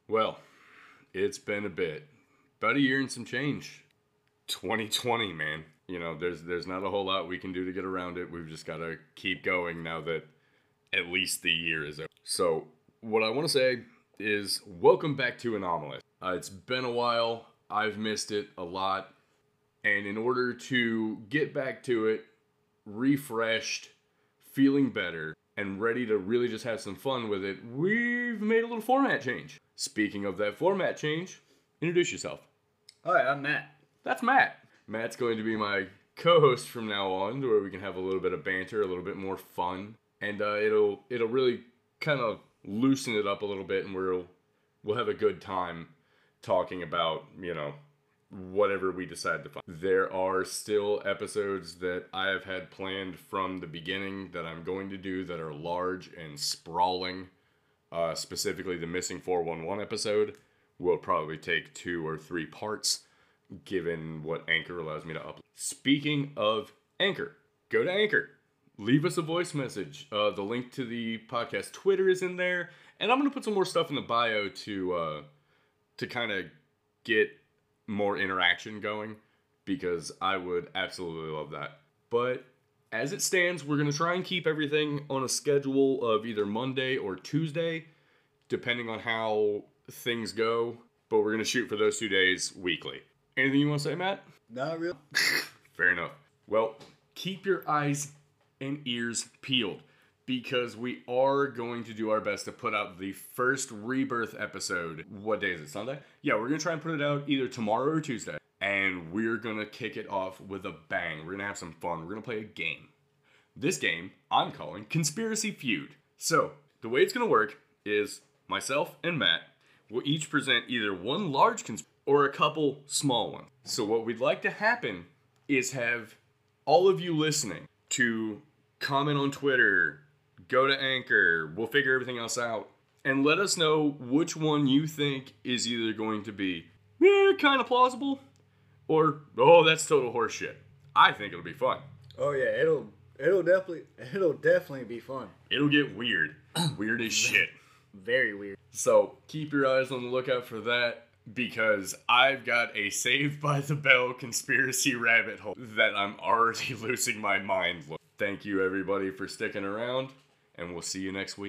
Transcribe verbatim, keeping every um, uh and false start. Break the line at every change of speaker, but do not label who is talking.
Well, it's been a bit. About a year and some change. twenty twenty, man. You know, there's there's not a whole lot we can do to get around it. We've just got to keep going now that at least the year is over. So, what I want to say is welcome back to Anomalous. Uh, it's been a while. I've missed it a lot. And in order to get back to it, refreshed, feeling better, and ready to really just have some fun with it, we've made a little format change. Speaking of that format change, introduce yourself.
Hi, I'm Matt.
That's Matt. Matt's going to be my co-host from now on, where we can have a little bit of banter, a little bit more fun, and uh, it'll it'll really kind of loosen it up a little bit, and we'll we'll have a good time talking about, you know, whatever we decide to find. There are still episodes that I have had planned from the beginning that I'm going to do that are large and sprawling. Uh, specifically, the Missing four one one episode will probably take two or three parts, given what Anchor allows me to upload. Speaking of Anchor, go to Anchor. Leave us a voice message. Uh, the link to the podcast Twitter is in there, and I'm going to put some more stuff in the bio to uh, to kind of get more interaction going, because I would absolutely love that. But as it stands, we're going to try and keep everything on a schedule of either Monday or Tuesday, depending on how things go. But we're going to shoot for those two days weekly. Anything you want to say, Matt?
Not real.
Fair enough. Well, keep your eyes and ears peeled, because we are going to do our best to put out the first Rebirth episode. What day is it? Sunday? Yeah, we're going to try and put it out either tomorrow or Tuesday. And we're going to kick it off with a bang. We're going to have some fun. We're going to play a game. This game I'm calling Conspiracy Feud. So, the way it's going to work is myself and Matt will each present either one large conspiracy or a couple small ones. So what we'd like to happen is have all of you listening to comment on Twitter, go to Anchor, we'll figure everything else out, and let us know which one you think is either going to be eh, kind of plausible, or, oh, that's total horseshit. I think it'll be fun.
Oh yeah, it'll it'll definitely it'll definitely be fun.
It'll get weird. Weird as shit.
Very weird.
So keep your eyes on the lookout for that, because I've got a Saved by the Bell conspiracy rabbit hole that I'm already losing my mind. Thank you everybody for sticking around, and we'll see you next week.